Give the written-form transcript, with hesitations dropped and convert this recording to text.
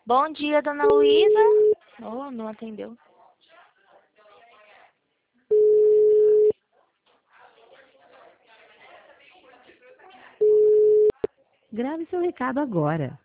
Bom dia, dona Luísa. Oh, não atendeu. Grave seu recado agora.